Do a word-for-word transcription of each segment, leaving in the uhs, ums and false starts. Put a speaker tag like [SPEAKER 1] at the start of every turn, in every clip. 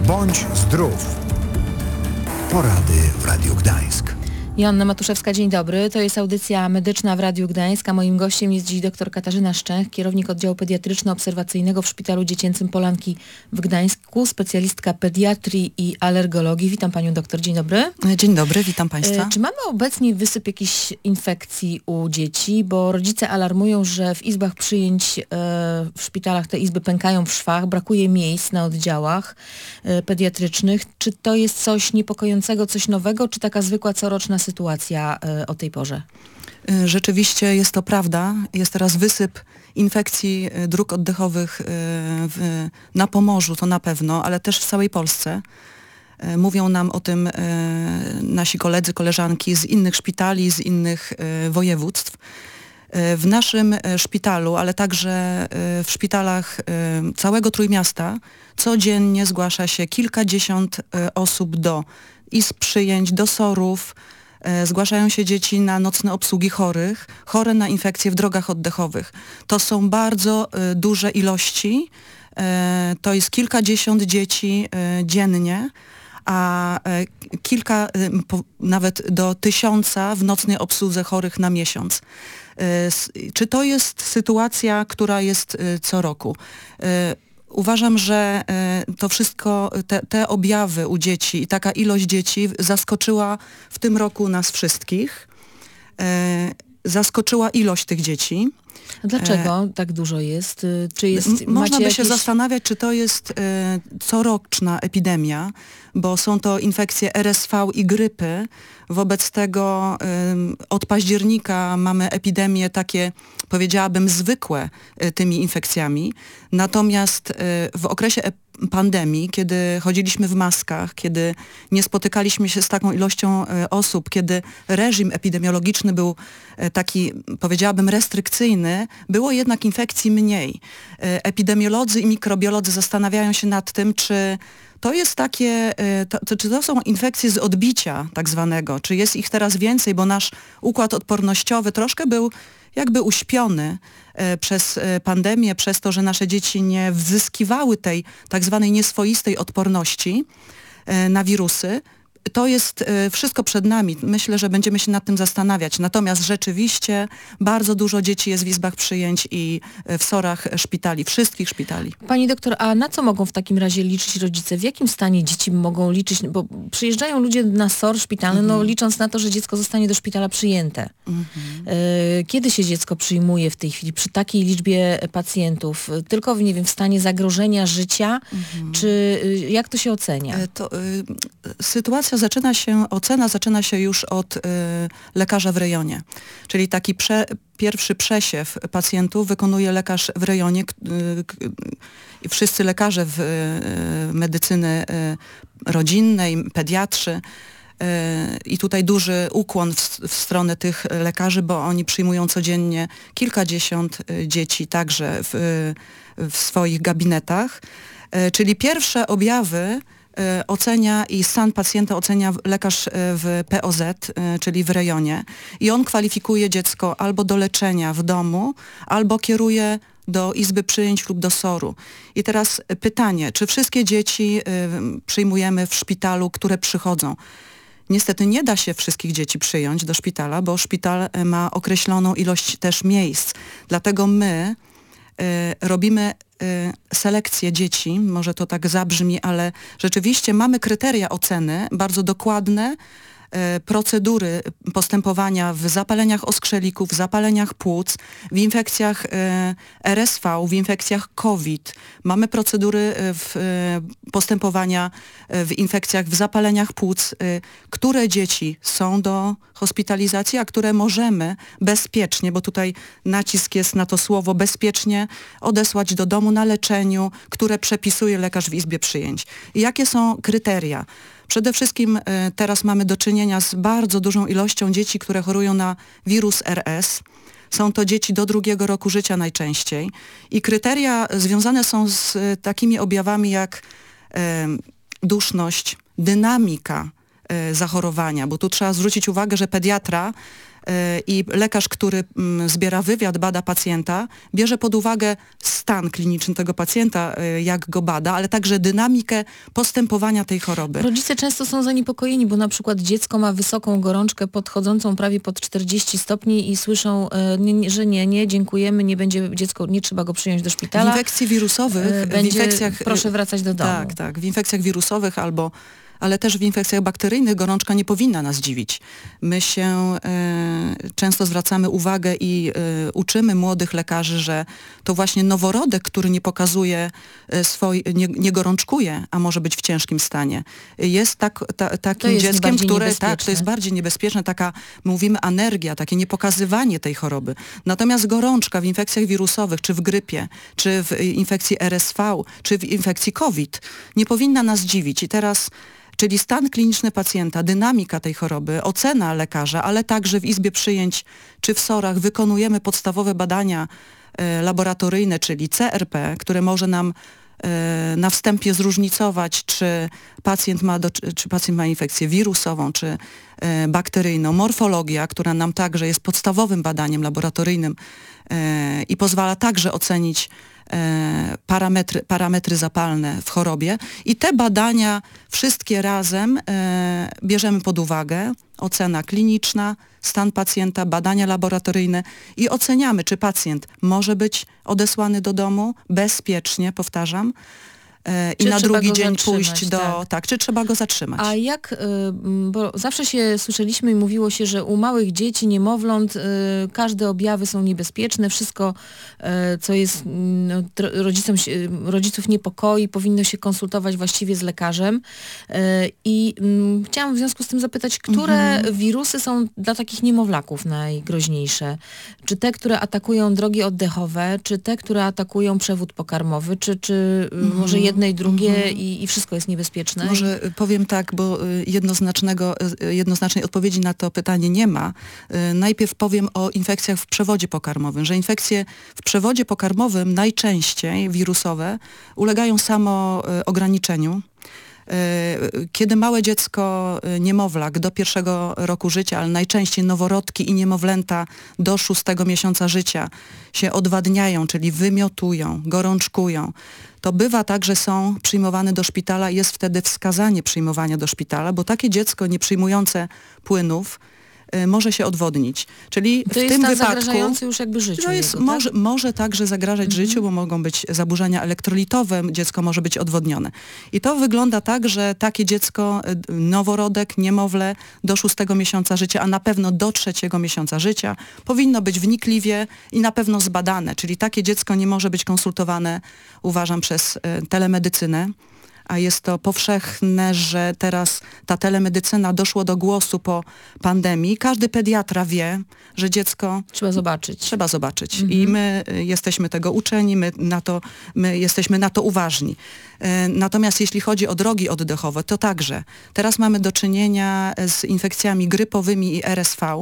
[SPEAKER 1] Bądź zdrów. Porady w Radiu Gdańsk.
[SPEAKER 2] Joanna Matuszewska, dzień dobry. To jest audycja medyczna w Radiu Gdańsk, a moim gościem jest dziś dr Katarzyna Szczęch, kierownik oddziału pediatryczno-obserwacyjnego w Szpitalu Dziecięcym Polanki w Gdańsku, specjalistka pediatrii i alergologii. Witam panią doktor, dzień dobry.
[SPEAKER 3] Dzień dobry, witam państwa.
[SPEAKER 2] E, czy mamy obecnie wysyp jakichś infekcji u dzieci? Bo rodzice alarmują, że w izbach przyjęć e, w szpitalach te izby pękają w szwach, brakuje miejsc na oddziałach e, pediatrycznych. Czy to jest coś niepokojącego, coś nowego, czy taka zwykła coroczna sytuacja y, o tej porze?
[SPEAKER 3] Rzeczywiście jest to prawda. Jest teraz wysyp infekcji dróg oddechowych y, w, na Pomorzu, to na pewno, ale też w całej Polsce. Y, mówią nam o tym y, nasi koledzy, koleżanki z innych szpitali, z innych y, województw. Y, w naszym y, szpitalu, ale także y, w szpitalach y, całego Trójmiasta codziennie zgłasza się kilkadziesiąt y, osób do izb przyjęć, do sorów. Zgłaszają się dzieci na nocne obsługi chorych, chore na infekcje w drogach oddechowych. To są bardzo y, duże ilości, y, to jest kilkadziesiąt dzieci y, dziennie, a y, kilka, y, po, nawet do tysiąca w nocnej obsłudze chorych na miesiąc. Y, s, czy to jest sytuacja, która jest y, co roku? Y, Uważam, że y, to wszystko, te, te objawy u dzieci i taka ilość dzieci zaskoczyła w tym roku nas wszystkich. Y, zaskoczyła ilość tych dzieci.
[SPEAKER 2] A dlaczego e, tak dużo jest? Czy jest
[SPEAKER 3] m- można by
[SPEAKER 2] jakieś... się
[SPEAKER 3] zastanawiać, czy to jest y, coroczna epidemia, bo są to infekcje R S V i grypy. Wobec tego y, od października mamy epidemie takie, powiedziałabym, zwykłe y, tymi infekcjami. Natomiast y, w okresie ep- pandemii, kiedy chodziliśmy w maskach, kiedy nie spotykaliśmy się z taką ilością y, osób, kiedy reżim epidemiologiczny był y, taki, powiedziałabym, restrykcyjny, było jednak infekcji mniej. Y, epidemiolodzy i mikrobiolodzy zastanawiają się nad tym, czy to jest takie, to, to, czy to są infekcje z odbicia tak zwanego, czy jest ich teraz więcej, bo nasz układ odpornościowy troszkę był jakby uśpiony e, przez e, pandemię, przez to, że nasze dzieci nie wzyskiwały tej tak zwanej nieswoistej odporności e, na wirusy. To jest y, wszystko przed nami. Myślę, że będziemy się nad tym zastanawiać. Natomiast rzeczywiście bardzo dużo dzieci jest w izbach przyjęć i y, w sorach szpitali, wszystkich szpitali.
[SPEAKER 2] Pani doktor, a na co mogą w takim razie liczyć rodzice? W jakim stanie dzieci mogą liczyć? Bo przyjeżdżają ludzie na sor szpitalny, mhm. no licząc na to, że dziecko zostanie do szpitala przyjęte. Mhm. Y, kiedy się dziecko przyjmuje w tej chwili przy takiej liczbie pacjentów? Tylko, nie wiem, w stanie zagrożenia życia? Mhm. Czy y, jak to się ocenia?
[SPEAKER 3] Y, to, y, sytuacja zaczyna się, ocena zaczyna się już od y, lekarza w rejonie. Czyli taki prze, pierwszy przesiew pacjentów wykonuje lekarz w rejonie. Y, y, wszyscy lekarze w y, medycyny y, rodzinnej, pediatrzy. Y, I tutaj duży ukłon w, w stronę tych lekarzy, bo oni przyjmują codziennie kilkadziesiąt y, dzieci także w, y, w swoich gabinetach. Y, czyli pierwsze objawy ocenia i stan pacjenta ocenia lekarz w P O Z, czyli w rejonie, i on kwalifikuje dziecko albo do leczenia w domu, albo kieruje do izby przyjęć lub do soru. I teraz pytanie, czy wszystkie dzieci przyjmujemy w szpitalu, które przychodzą? Niestety nie da się wszystkich dzieci przyjąć do szpitala, bo szpital ma określoną ilość też miejsc. Dlatego my y, robimy selekcję dzieci, może to tak zabrzmi, ale rzeczywiście mamy kryteria oceny, bardzo dokładne, procedury postępowania w zapaleniach oskrzelików, w zapaleniach płuc, w infekcjach R S V, w infekcjach COVID. Mamy procedury w postępowania w infekcjach, w zapaleniach płuc, które dzieci są do hospitalizacji, a które możemy bezpiecznie, bo tutaj nacisk jest na to słowo bezpiecznie, odesłać do domu na leczeniu, które przepisuje lekarz w izbie przyjęć. I jakie są kryteria? Przede wszystkim y, teraz mamy do czynienia z bardzo dużą ilością dzieci, które chorują na wirus R S. Są to dzieci do drugiego roku życia najczęściej. I kryteria związane są z y, takimi objawami jak y, duszność, dynamika y, zachorowania, bo tu trzeba zwrócić uwagę, że pediatra i lekarz, który zbiera wywiad, bada pacjenta, bierze pod uwagę stan kliniczny tego pacjenta, jak go bada, ale także dynamikę postępowania tej choroby.
[SPEAKER 2] Rodzice często są zaniepokojeni, bo na przykład dziecko ma wysoką gorączkę podchodzącą prawie pod czterdzieści stopni i słyszą, że nie, nie, dziękujemy, nie będzie dziecko, nie trzeba go przyjąć do szpitala.
[SPEAKER 3] W infekcji wirusowych,
[SPEAKER 2] będzie,
[SPEAKER 3] w infekcjach,
[SPEAKER 2] proszę wracać do domu.
[SPEAKER 3] Tak, tak. W infekcjach wirusowych albo ale też w infekcjach bakteryjnych gorączka nie powinna nas dziwić. My się e, często zwracamy uwagę i e, uczymy młodych lekarzy, że to właśnie noworodek, który nie pokazuje e, swoj, nie, nie gorączkuje, a może być w ciężkim stanie, jest tak, ta, takim
[SPEAKER 2] jest
[SPEAKER 3] dzieckiem, które tak, to jest
[SPEAKER 2] niebezpieczne.
[SPEAKER 3] bardziej niebezpieczne, taka, mówimy, anergia, takie niepokazywanie tej choroby. Natomiast gorączka w infekcjach wirusowych, czy w grypie, czy w infekcji R S V, czy w infekcji COVID nie powinna nas dziwić. I teraz czyli stan kliniczny pacjenta, dynamika tej choroby, ocena lekarza, ale także w izbie przyjęć czy w sorach wykonujemy podstawowe badania e, laboratoryjne, czyli C R P, które może nam e, na wstępie zróżnicować, czy pacjent ma, do, czy pacjent ma infekcję wirusową, czy e, bakteryjną. Morfologia, która nam także jest podstawowym badaniem laboratoryjnym e, i pozwala także ocenić Parametry, parametry zapalne w chorobie i te badania wszystkie razem e, bierzemy pod uwagę, ocena kliniczna, stan pacjenta, badania laboratoryjne i oceniamy, czy pacjent może być odesłany do domu bezpiecznie, powtarzam, e, i na drugi dzień pójść do...
[SPEAKER 2] Tak.
[SPEAKER 3] tak, czy trzeba go zatrzymać.
[SPEAKER 2] A jak, y, bo zawsze się słyszeliśmy i mówiło się, że u małych dzieci, niemowląt, y, każde objawy są niebezpieczne, wszystko, y, co jest no, rodzicom, rodziców niepokoi, powinno się konsultować właściwie z lekarzem. Y, I y, chciałam w związku z tym zapytać, które mhm. wirusy są dla takich niemowlaków najgroźniejsze? Czy te, które atakują drogi oddechowe, czy te, które atakują przewód pokarmowy, czy, czy mhm. może jedne i drugie mhm. i, i wszystko jest niebezpieczne?
[SPEAKER 3] Może powiem tak, bo jednoznacznego, jednoznacznej odpowiedzi na to pytanie nie ma. Najpierw powiem o infekcjach w przewodzie pokarmowym, że infekcje w przewodzie pokarmowym najczęściej wirusowe ulegają samo ograniczeniu. Kiedy małe dziecko, niemowlak do pierwszego roku życia, ale najczęściej noworodki i niemowlęta do szóstego miesiąca życia się odwadniają, czyli wymiotują, gorączkują, to bywa tak, że są przyjmowane do szpitala i jest wtedy wskazanie przyjmowania do szpitala, bo takie dziecko nie przyjmujące płynów y, może się odwodnić. Czyli
[SPEAKER 2] to
[SPEAKER 3] w
[SPEAKER 2] jest
[SPEAKER 3] tym
[SPEAKER 2] stan
[SPEAKER 3] wypadku
[SPEAKER 2] zagrażający już jakby życiu
[SPEAKER 3] to jest,
[SPEAKER 2] jego,
[SPEAKER 3] może,
[SPEAKER 2] tak?
[SPEAKER 3] może także zagrażać mhm. życiu, bo mogą być zaburzenia elektrolitowe, dziecko może być odwodnione. I to wygląda tak, że takie dziecko, noworodek, niemowlę do szóstego miesiąca życia, a na pewno do trzeciego miesiąca życia powinno być wnikliwie i na pewno zbadane. Czyli takie dziecko nie może być konsultowane, uważam, przez y, telemedycynę. A jest to powszechne, że teraz ta telemedycyna doszło do głosu po pandemii. Każdy pediatra wie, że dziecko...
[SPEAKER 2] Trzeba zobaczyć.
[SPEAKER 3] Trzeba zobaczyć.
[SPEAKER 2] Mhm.
[SPEAKER 3] I my jesteśmy tego uczeni, my, na to, my jesteśmy na to uważni. Natomiast jeśli chodzi o drogi oddechowe, to także. Teraz mamy do czynienia z infekcjami grypowymi i R S V.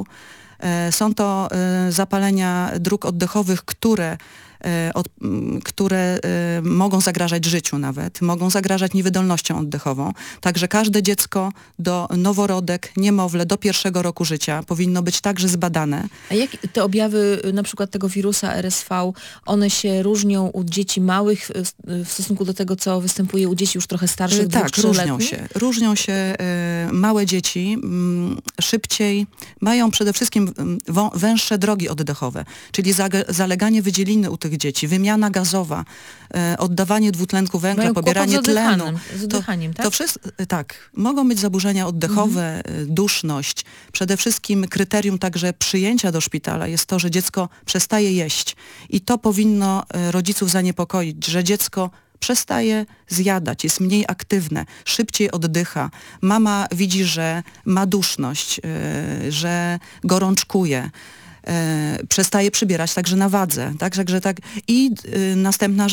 [SPEAKER 3] Są to zapalenia dróg oddechowych, które Od, które y, mogą zagrażać życiu nawet, mogą zagrażać niewydolnością oddechową. Także każde dziecko do noworodek, niemowlę do pierwszego roku życia powinno być także zbadane.
[SPEAKER 2] A jak te objawy na przykład tego wirusa R S V, one się różnią u dzieci małych w, w stosunku do tego, co występuje u dzieci już trochę starszych,
[SPEAKER 3] y, Tak,
[SPEAKER 2] dwóch,
[SPEAKER 3] różnią się. Różnią się y, małe dzieci y, szybciej, mają przede wszystkim y, węższe drogi oddechowe, czyli zag- zaleganie wydzieliny u tych dzieci, wymiana gazowa, e, oddawanie dwutlenku węgla,
[SPEAKER 2] mają
[SPEAKER 3] pobieranie
[SPEAKER 2] z
[SPEAKER 3] tlenu.
[SPEAKER 2] Z oddychaniem,
[SPEAKER 3] to,
[SPEAKER 2] tak?
[SPEAKER 3] To wszystko, tak. Mogą być zaburzenia oddechowe, mhm. duszność. Przede wszystkim kryterium także przyjęcia do szpitala jest to, że dziecko przestaje jeść. I to powinno rodziców zaniepokoić, że dziecko przestaje zjadać, jest mniej aktywne, szybciej oddycha. Mama widzi, że ma duszność, yy, że gorączkuje. E, przestaje przybierać także na wadze. Tak? Także tak. I y, następna rzecz,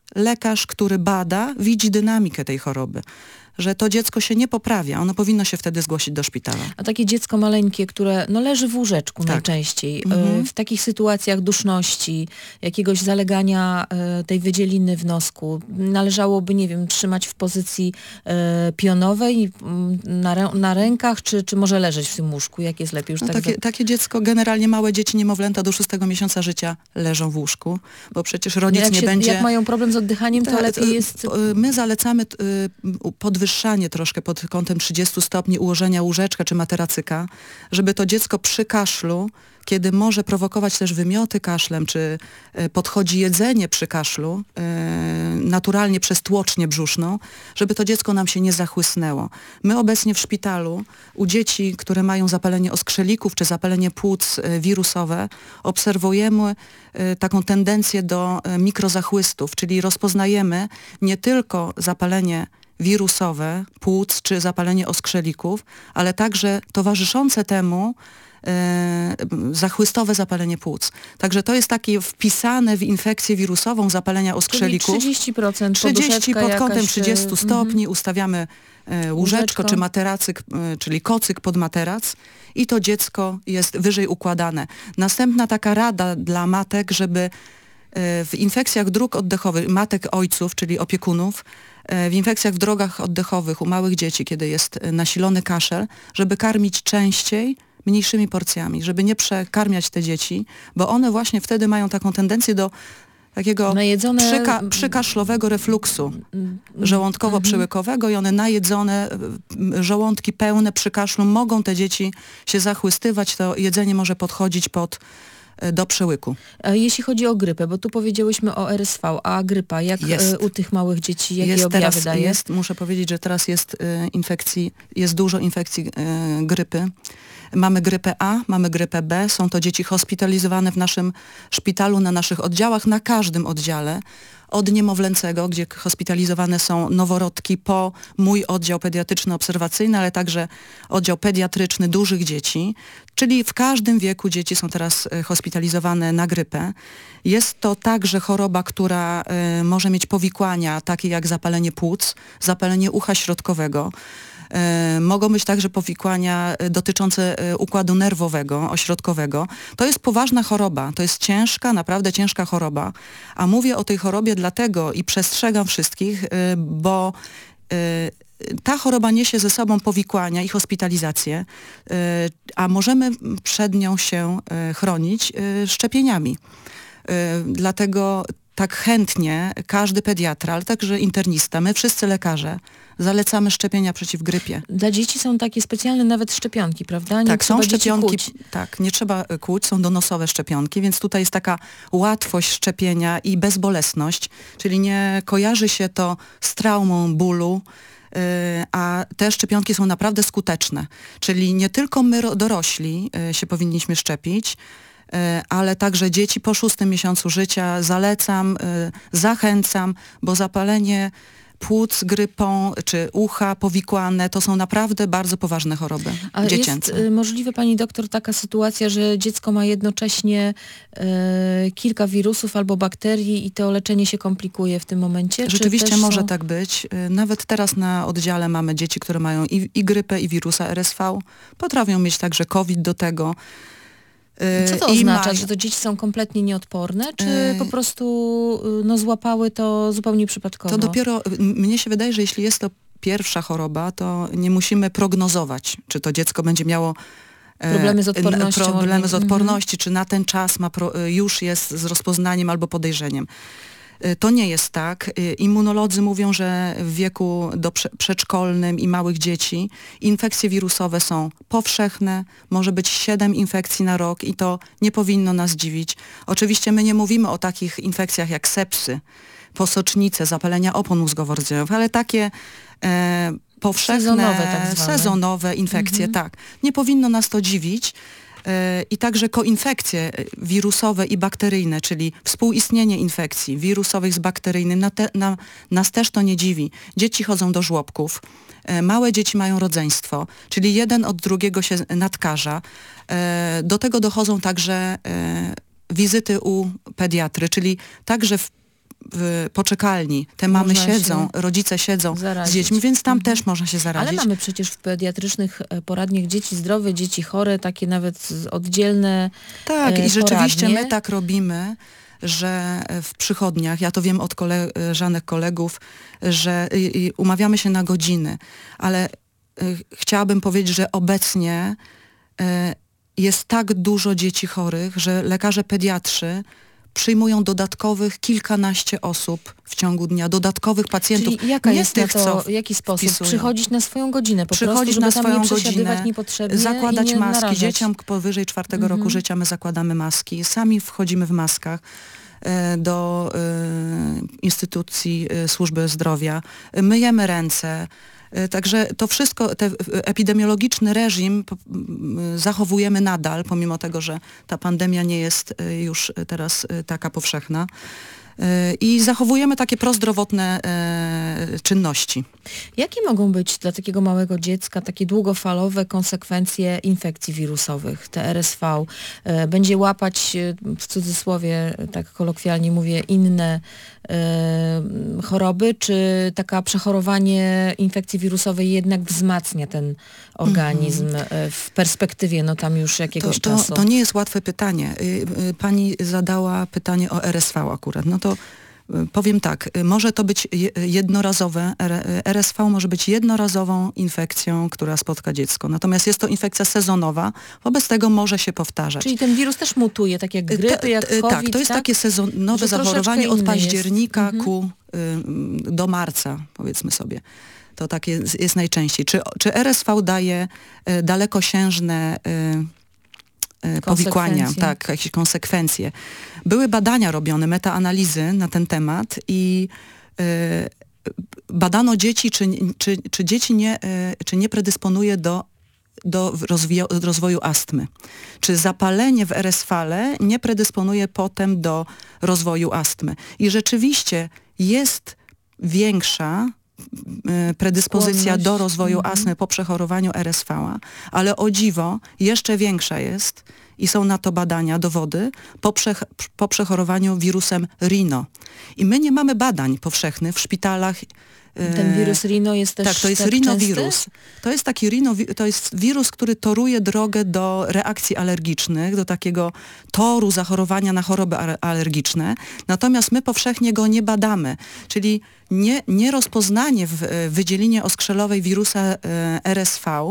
[SPEAKER 3] lekarz, który bada, widzi dynamikę tej choroby, że to dziecko się nie poprawia, ono powinno się wtedy zgłosić do szpitala.
[SPEAKER 2] A takie dziecko maleńkie, które no, leży w łóżeczku
[SPEAKER 3] Tak.
[SPEAKER 2] najczęściej,
[SPEAKER 3] Mhm.
[SPEAKER 2] y, w takich sytuacjach duszności, jakiegoś zalegania y, tej wydzieliny w nosku, należałoby, nie wiem, trzymać w pozycji y, pionowej y, na, rę- na rękach, czy, czy może leżeć w tym łóżku? Jak jest lepiej? Już
[SPEAKER 3] No
[SPEAKER 2] tak
[SPEAKER 3] takie,
[SPEAKER 2] za-
[SPEAKER 3] takie dziecko, generalnie małe dzieci, niemowlęta do szóstego miesiąca życia leżą w łóżku, bo przecież rodzic
[SPEAKER 2] jak,
[SPEAKER 3] nie
[SPEAKER 2] się,
[SPEAKER 3] będzie...
[SPEAKER 2] jak mają problem z oddychaniem, to
[SPEAKER 3] Tak,
[SPEAKER 2] lepiej
[SPEAKER 3] y,
[SPEAKER 2] jest...
[SPEAKER 3] y, My zalecamy y, podwyższanie troszkę pod kątem trzydziestu stopni ułożenia łóżeczka czy materacyka, żeby to dziecko przy kaszlu, kiedy może prowokować też wymioty kaszlem, czy y, podchodzi jedzenie przy kaszlu, y, naturalnie przez tłocznię brzuszną, żeby to dziecko nam się nie zachłysnęło. My obecnie w szpitalu u dzieci, które mają zapalenie oskrzelików czy zapalenie płuc y, wirusowe, obserwujemy y, taką tendencję do y, mikrozachłystów, czyli rozpoznajemy nie tylko zapalenie wirusowe płuc czy zapalenie oskrzelików, ale także towarzyszące temu e, zachłystowe zapalenie płuc. Także to jest takie wpisane w infekcję wirusową zapalenia
[SPEAKER 2] Czyli
[SPEAKER 3] oskrzelików.
[SPEAKER 2] trzydzieści procent
[SPEAKER 3] trzydzieści pod
[SPEAKER 2] poduszeczka
[SPEAKER 3] kątem
[SPEAKER 2] jakaś,
[SPEAKER 3] trzydziestu
[SPEAKER 2] y,
[SPEAKER 3] stopni ustawiamy e, łóżeczko,
[SPEAKER 2] Łóżeczko.
[SPEAKER 3] czy materacyk, e, czyli kocyk pod materac i to dziecko jest wyżej układane. Następna taka rada dla matek, żeby e, w infekcjach dróg oddechowych, matek ojców, czyli opiekunów, w infekcjach w drogach oddechowych u małych dzieci, kiedy jest nasilony kaszel, żeby karmić częściej, mniejszymi porcjami, żeby nie przekarmiać te dzieci, bo one właśnie wtedy mają taką tendencję do takiego
[SPEAKER 2] Najedzone...
[SPEAKER 3] przyka przykaszlowego refluksu żołądkowo-przełykowego i one najedzone, y, żołądki pełne przy kaszlu, mogą te dzieci się zachłystywać, to jedzenie może podchodzić pod do przełyku.
[SPEAKER 2] A jeśli chodzi o grypę, bo tu powiedziałyśmy o R S V, a grypa, jak
[SPEAKER 3] Jest.
[SPEAKER 2] y, u tych małych dzieci, jakie
[SPEAKER 3] Jest
[SPEAKER 2] objawy
[SPEAKER 3] teraz,
[SPEAKER 2] daje?
[SPEAKER 3] jest, muszę powiedzieć, że teraz jest y, infekcji, jest dużo infekcji y, grypy. Mamy grypę A, mamy grypę B, są to dzieci hospitalizowane w naszym szpitalu, na naszych oddziałach, na każdym oddziale. Od niemowlęcego, gdzie hospitalizowane są noworodki, po mój oddział pediatryczno-obserwacyjny, ale także oddział pediatryczny dużych dzieci, czyli w każdym wieku dzieci są teraz hospitalizowane na grypę. Jest to także choroba, która y, może mieć powikłania, takie jak zapalenie płuc, zapalenie ucha środkowego. Y, mogą być także powikłania dotyczące y, układu nerwowego, ośrodkowego. To jest poważna choroba, to jest ciężka, naprawdę ciężka choroba. A mówię o tej chorobie dlatego i przestrzegam wszystkich, y, bo y, ta choroba niesie ze sobą powikłania i hospitalizację, y, a możemy przed nią się y, chronić y, szczepieniami. Y, dlatego tak chętnie każdy pediatra, ale także internista, my wszyscy lekarze zalecamy szczepienia przeciw grypie.
[SPEAKER 2] Dla dzieci są takie specjalne nawet szczepionki, prawda? Nie
[SPEAKER 3] Tak, są
[SPEAKER 2] trzeba dzieci
[SPEAKER 3] szczepionki,
[SPEAKER 2] kłuć.
[SPEAKER 3] tak, nie trzeba kłuć, są donosowe szczepionki, więc tutaj jest taka łatwość szczepienia i bezbolesność, czyli nie kojarzy się to z traumą bólu, yy, a te szczepionki są naprawdę skuteczne. Czyli nie tylko my ro- dorośli yy, się powinniśmy szczepić, yy, ale także dzieci po szóstym miesiącu życia zalecam, yy, zachęcam, bo zapalenie płuc grypą czy ucha powikłane to są naprawdę bardzo poważne choroby
[SPEAKER 2] A
[SPEAKER 3] dziecięce.
[SPEAKER 2] jest y, możliwe, pani doktor, taka sytuacja, że dziecko ma jednocześnie y, kilka wirusów albo bakterii i to leczenie się komplikuje w tym momencie? Czy
[SPEAKER 3] Rzeczywiście
[SPEAKER 2] też
[SPEAKER 3] może
[SPEAKER 2] są...
[SPEAKER 3] tak być. Y, Nawet teraz na oddziale mamy dzieci, które mają i, i grypę, i wirusa R S V. Potrafią mieć także COVID do tego. Y,
[SPEAKER 2] Co to
[SPEAKER 3] i
[SPEAKER 2] oznacza,
[SPEAKER 3] ma-
[SPEAKER 2] że to dzieci są kompletnie nieodporne, czy
[SPEAKER 3] Y-
[SPEAKER 2] po prostu y, no, złapały to zupełnie przypadkowo?
[SPEAKER 3] To dopiero, y, mnie się wydaje, że jeśli jest to pierwsza choroba, to nie musimy prognozować, czy to dziecko będzie miało e,
[SPEAKER 2] Problemy z
[SPEAKER 3] n-
[SPEAKER 2] odpornością.
[SPEAKER 3] Problemy z
[SPEAKER 2] Mhm.
[SPEAKER 3] odporności, czy na ten czas ma pro, y, już jest z rozpoznaniem albo podejrzeniem. Y, To nie jest tak. Y, Immunolodzy mówią, że w wieku do prze- przedszkolnym i małych dzieci infekcje wirusowe są powszechne, może być siedem infekcji na rok i to nie powinno nas dziwić. Oczywiście my nie mówimy o takich infekcjach jak sepsy, posocznice, zapalenia opon mózgowo-rdzeniowych, ale takie e, powszechne,
[SPEAKER 2] Sezonowe tak zwane.
[SPEAKER 3] sezonowe infekcje,
[SPEAKER 2] Mhm.
[SPEAKER 3] tak. Nie powinno nas to dziwić. E, I także koinfekcje wirusowe i bakteryjne, czyli współistnienie infekcji wirusowych z bakteryjnym, na te, na, nas też to nie dziwi. Dzieci chodzą do żłobków, e, małe dzieci mają rodzeństwo, czyli jeden od drugiego się nadkaża. E, do tego dochodzą także e, wizyty u pediatry, czyli także w w poczekalni te mamy
[SPEAKER 2] Można
[SPEAKER 3] siedzą,
[SPEAKER 2] się
[SPEAKER 3] rodzice siedzą
[SPEAKER 2] zarazić.
[SPEAKER 3] z dziećmi, więc tam
[SPEAKER 2] Mhm.
[SPEAKER 3] też można się zarazić.
[SPEAKER 2] Ale mamy przecież w pediatrycznych e, poradniach dzieci zdrowe, dzieci chore, takie nawet z- oddzielne
[SPEAKER 3] Tak,
[SPEAKER 2] e,
[SPEAKER 3] i rzeczywiście
[SPEAKER 2] poradnie.
[SPEAKER 3] my tak robimy, że w przychodniach, ja to wiem od koleżanek, kolegów, że y, y, umawiamy się na godziny, ale y, chciałabym powiedzieć, że obecnie y, jest tak dużo dzieci chorych, że lekarze pediatrzy przyjmują dodatkowych kilkanaście osób w ciągu dnia, dodatkowych pacjentów.
[SPEAKER 2] Czyli jaka
[SPEAKER 3] nie
[SPEAKER 2] jest
[SPEAKER 3] tych,
[SPEAKER 2] na to,
[SPEAKER 3] co
[SPEAKER 2] w jaki sposób?
[SPEAKER 3] wpisują.
[SPEAKER 2] Przychodzić na swoją godzinę po
[SPEAKER 3] Przychodzić
[SPEAKER 2] prostu, żeby
[SPEAKER 3] na
[SPEAKER 2] tam
[SPEAKER 3] swoją
[SPEAKER 2] nie przesiadywać
[SPEAKER 3] godzinę,
[SPEAKER 2] niepotrzebnie
[SPEAKER 3] zakładać
[SPEAKER 2] i nie
[SPEAKER 3] maski.
[SPEAKER 2] narażać.
[SPEAKER 3] Dzieciom powyżej czwartego
[SPEAKER 2] Mhm.
[SPEAKER 3] roku życia my zakładamy maski. Sami wchodzimy w maskach e, do e, instytucji e, służby zdrowia. Myjemy ręce. E, Także to wszystko, ten epidemiologiczny reżim po- m, zachowujemy nadal, pomimo tego, że ta pandemia nie jest e, już teraz e, taka powszechna. E, I zachowujemy takie prozdrowotne e, czynności.
[SPEAKER 2] Jakie mogą być dla takiego małego dziecka takie długofalowe konsekwencje infekcji wirusowych? Te R S V e, będzie łapać, e, w cudzysłowie, e, tak kolokwialnie mówię, inne e, choroby, czy taka przechorowanie infekcji wirusowej jednak wzmacnia ten organizm e, w perspektywie, no tam już jakiegoś
[SPEAKER 3] To, to,
[SPEAKER 2] czasu?
[SPEAKER 3] to nie jest łatwe pytanie. Y, y, Pani zadała pytanie o R S V akurat. No to y, powiem tak, y, może to być je- jednorazowe, R- y, R S V może być jednorazową infekcją, która spotka dziecko. Natomiast jest to infekcja sezonowa, wobec tego może się powtarzać.
[SPEAKER 2] Czyli ten wirus też mutuje, tak jak
[SPEAKER 3] Y,
[SPEAKER 2] grypy,
[SPEAKER 3] te-
[SPEAKER 2] jak
[SPEAKER 3] y,
[SPEAKER 2] COVID,
[SPEAKER 3] Tak, to jest takie sezonowe
[SPEAKER 2] Że troszeczkę
[SPEAKER 3] zachorowanie od
[SPEAKER 2] inny jest.
[SPEAKER 3] października
[SPEAKER 2] Mhm.
[SPEAKER 3] ku, y, do marca, powiedzmy sobie. To takie jest, jest najczęściej. Czy, czy R S V daje y, dalekosiężne y, y, powikłania,
[SPEAKER 2] Konsekwencje.
[SPEAKER 3] tak, jakieś konsekwencje. Były badania robione, metaanalizy na ten temat i y, badano dzieci, czy, czy, czy dzieci nie, y, czy nie predysponuje do, do rozwija- rozwoju astmy. Czy zapalenie w R S V nie predysponuje potem do rozwoju astmy. I rzeczywiście jest większa y, predyspozycja
[SPEAKER 2] Skłonność.
[SPEAKER 3] do rozwoju
[SPEAKER 2] Mhm.
[SPEAKER 3] astmy po przechorowaniu R S V, ale o dziwo jeszcze większa jest i są na to badania, dowody, po, przech- po przechorowaniu wirusem Rhino. I my nie mamy badań powszechnych w szpitalach. y,
[SPEAKER 2] Ten wirus Rhino jest też
[SPEAKER 3] tak, to jest
[SPEAKER 2] tak
[SPEAKER 3] rinowirus.
[SPEAKER 2] częsty?
[SPEAKER 3] To jest taki rino, to jest wirus, który toruje drogę do reakcji alergicznych, do takiego toru zachorowania na choroby ale- alergiczne. Natomiast my powszechnie go nie badamy. Czyli nie, nie rozpoznanie w e, wydzielinie oskrzelowej wirusa e, R S V.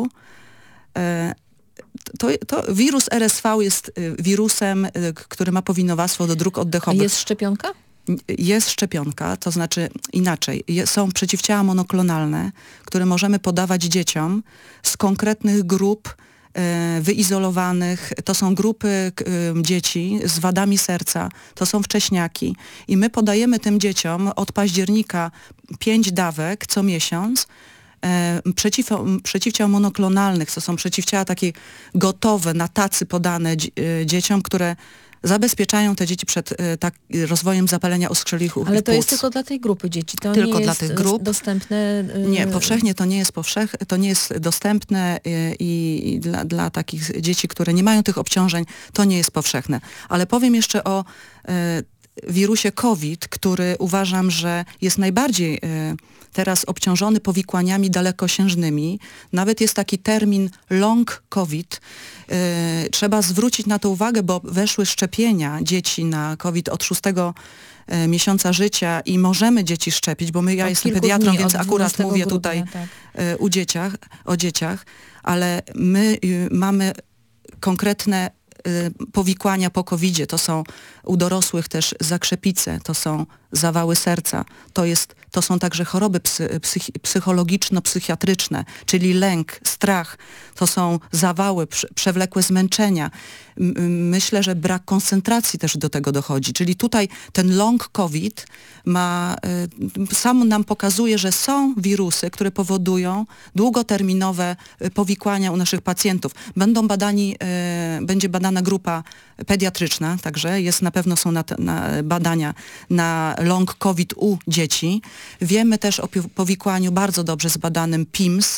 [SPEAKER 3] E, to, to wirus R S V jest e, wirusem, e, k- który ma powinowactwo do dróg
[SPEAKER 2] A
[SPEAKER 3] oddechowych.
[SPEAKER 2] jest szczepionka?
[SPEAKER 3] Jest szczepionka, to znaczy inaczej, je, są przeciwciała monoklonalne, które możemy podawać dzieciom z konkretnych grup e, wyizolowanych. To są grupy k, e, dzieci z wadami serca, to są wcześniaki. I my podajemy tym dzieciom od października pięć dawek co miesiąc e, przeciw, przeciwciał monoklonalnych, to są przeciwciała takie gotowe, na tacy podane dzi- e, dzieciom, które zabezpieczają te dzieci przed e, tak, rozwojem zapalenia oskrzelichów
[SPEAKER 2] Ale
[SPEAKER 3] i
[SPEAKER 2] to jest
[SPEAKER 3] płuc.
[SPEAKER 2] tylko dla tej grupy dzieci. To
[SPEAKER 3] Tylko
[SPEAKER 2] nie
[SPEAKER 3] dla
[SPEAKER 2] jest
[SPEAKER 3] tych
[SPEAKER 2] e,
[SPEAKER 3] grup.
[SPEAKER 2] dostępne. y,
[SPEAKER 3] Nie, powszechnie to nie jest powszech, to nie jest dostępne e, i, i dla, dla takich dzieci, które nie mają tych obciążeń, to nie jest powszechne. Ale powiem jeszcze o e, wirusie COVID, który uważam, że jest najbardziej e, teraz obciążony powikłaniami dalekosiężnymi. Nawet jest taki termin long COVID. E, trzeba zwrócić na to uwagę, bo weszły szczepienia dzieci na COVID od szóstego e, miesiąca życia i możemy dzieci szczepić, bo my, ja
[SPEAKER 2] Od
[SPEAKER 3] jestem
[SPEAKER 2] kilku
[SPEAKER 3] pediatrą,
[SPEAKER 2] dni,
[SPEAKER 3] więc
[SPEAKER 2] od
[SPEAKER 3] akurat
[SPEAKER 2] dwunastego
[SPEAKER 3] mówię
[SPEAKER 2] grudnia,
[SPEAKER 3] tutaj
[SPEAKER 2] tak.
[SPEAKER 3] e, u dzieciach, o dzieciach, ale my y, mamy konkretne y, powikłania po kowidzie. To są u dorosłych też zakrzepice, to są zawały serca, to, jest, to są także choroby psy, psychi, psychologiczno-psychiatryczne, czyli lęk, strach, to są zawały, prze, przewlekłe zmęczenia. M- m- Myślę, że brak koncentracji też do tego dochodzi. Czyli tutaj ten long COVID ma, y, sam nam pokazuje, że są wirusy, które powodują długoterminowe y, powikłania u naszych pacjentów. Będą badani, y, będzie badana grupa pediatryczna, także jest na pewno są na, te- na badania na long COVID u dzieci. Wiemy też o pi- powikłaniu bardzo dobrze zbadanym P I M S,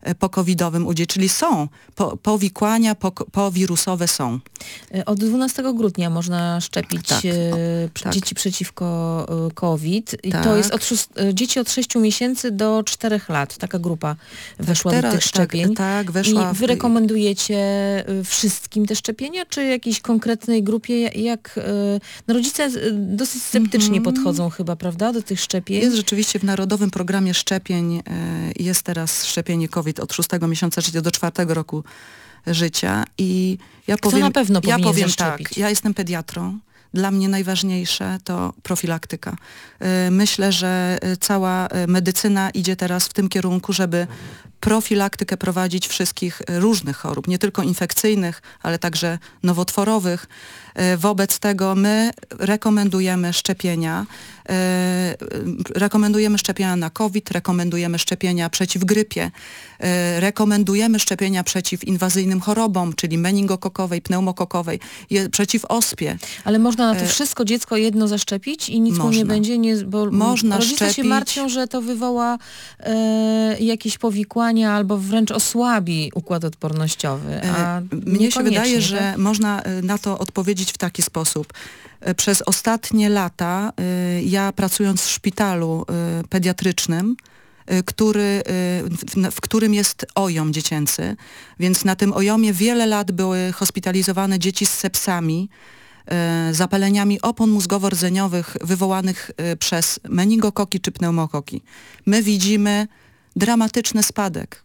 [SPEAKER 3] po-covidowym u dzieci, czyli są, po, powikłania po, powirusowe są.
[SPEAKER 2] Od dwunastego grudnia można szczepić
[SPEAKER 3] Tak,
[SPEAKER 2] e,
[SPEAKER 3] o,
[SPEAKER 2] pr-
[SPEAKER 3] tak.
[SPEAKER 2] dzieci przeciwko e, COVID. I
[SPEAKER 3] Tak.
[SPEAKER 2] to jest od szóst- e, dzieci od sześciu miesięcy do czterech lat. Taka grupa weszła
[SPEAKER 3] Teraz-
[SPEAKER 2] do tych szczepień.
[SPEAKER 3] Tak, tak, weszła.
[SPEAKER 2] I wy
[SPEAKER 3] w-
[SPEAKER 2] rekomendujecie e, wszystkim te szczepienia, czy jakiejś konkretnej grupie? Jak e, no rodzice e, dosyć sceptycznie
[SPEAKER 3] Mhm.
[SPEAKER 2] podchodzą chyba, prawda, do tych szczepień?
[SPEAKER 3] Jest rzeczywiście w Narodowym Programie Szczepień, e, jest teraz szczepienie COVID od szóstego miesiąca życia do czwartego roku życia i ja
[SPEAKER 2] Kto
[SPEAKER 3] powiem,
[SPEAKER 2] na pewno
[SPEAKER 3] ja
[SPEAKER 2] powinien
[SPEAKER 3] powiem
[SPEAKER 2] zaszczepić?
[SPEAKER 3] tak, ja jestem pediatrą. Dla mnie najważniejsze to profilaktyka. E, Myślę, że e, cała e, medycyna idzie teraz w tym kierunku, żeby profilaktykę prowadzić wszystkich e, różnych chorób, nie tylko infekcyjnych, ale także nowotworowych. E, Wobec tego my rekomendujemy szczepienia. E, Rekomendujemy szczepienia na COVID, rekomendujemy szczepienia przeciw grypie, e, rekomendujemy szczepienia przeciw inwazyjnym chorobom, czyli meningokokowej, pneumokokowej, je, przeciw ospie.
[SPEAKER 2] Ale można na to
[SPEAKER 3] E,
[SPEAKER 2] wszystko dziecko jedno zaszczepić i nic mu nie
[SPEAKER 3] można.
[SPEAKER 2] będzie, nie, bo
[SPEAKER 3] Można
[SPEAKER 2] rodzice się
[SPEAKER 3] szczepić.
[SPEAKER 2] martwią, że to wywoła e, jakieś powikłania albo wręcz osłabi układ odpornościowy. A
[SPEAKER 3] E, Mnie się
[SPEAKER 2] niekoniecznie,
[SPEAKER 3] wydaje,
[SPEAKER 2] tak?
[SPEAKER 3] że można e, na to odpowiedzieć w taki sposób. E, Przez ostatnie lata, e, ja pracując w szpitalu e, pediatrycznym, e, który, e, w, w którym jest ojom dziecięcy, więc na tym ojomie wiele lat były hospitalizowane dzieci z sepsami, e, zapaleniami opon mózgowo-rdzeniowych wywołanych e, przez meningokoki czy pneumokoki. My widzimy dramatyczny spadek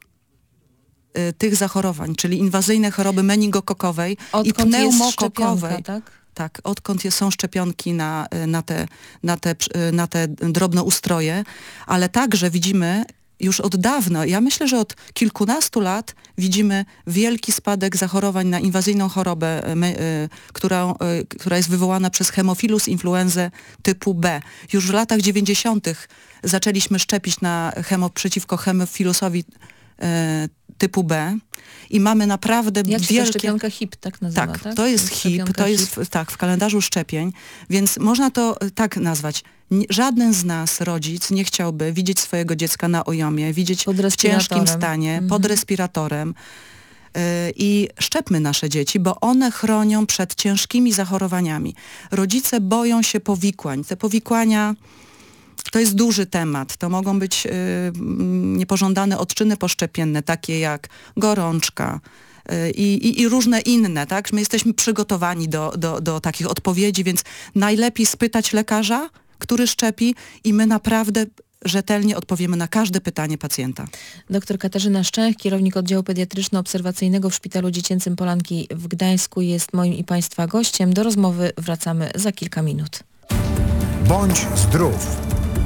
[SPEAKER 3] e, tych zachorowań, czyli inwazyjne choroby meningokokowej i
[SPEAKER 2] Odkąd jest
[SPEAKER 3] pneumokokowej.
[SPEAKER 2] szczepionka, tak?
[SPEAKER 3] Tak, odkąd je- są szczepionki na, na, te, na, te, na te drobnoustroje, ale także widzimy już od dawna, ja myślę, że od kilkunastu lat widzimy wielki spadek zachorowań na inwazyjną chorobę, e, me, e, która, e, która jest wywołana przez hemofilus influenzę typu B. Już w latach dziewięćdziesiątych zaczęliśmy szczepić na hemo, przeciwko hemofilusowi e, typu B i mamy naprawdę
[SPEAKER 2] Jak się ta
[SPEAKER 3] wielkie...
[SPEAKER 2] szczepionka H I P tak nazywa, tak?
[SPEAKER 3] Tak, to jest H I P,
[SPEAKER 2] Szczepionka
[SPEAKER 3] to jest w, tak, w kalendarzu szczepień, więc można to e, tak nazwać. Nie, żaden z nas, rodzic, nie chciałby widzieć swojego dziecka na ojomie, widzieć
[SPEAKER 2] Pod
[SPEAKER 3] w ciężkim
[SPEAKER 2] respiratorem.
[SPEAKER 3] stanie,
[SPEAKER 2] Mhm.
[SPEAKER 3] pod respiratorem. Y, I szczepmy nasze dzieci, bo one chronią przed ciężkimi zachorowaniami. Rodzice boją się powikłań. Te powikłania to jest duży temat. To mogą być y, mm, niepożądane odczyny poszczepienne, takie jak gorączka, i, i, i różne inne, tak? My jesteśmy przygotowani do, do, do takich odpowiedzi, więc najlepiej spytać lekarza, który szczepi i my naprawdę rzetelnie odpowiemy na każde pytanie pacjenta.
[SPEAKER 2] Doktor Katarzyna Szczęch, kierownik oddziału pediatryczno-obserwacyjnego w Szpitalu Dziecięcym Polanki w Gdańsku, jest moim i Państwa gościem. Do rozmowy wracamy za kilka minut.
[SPEAKER 1] Bądź zdrów.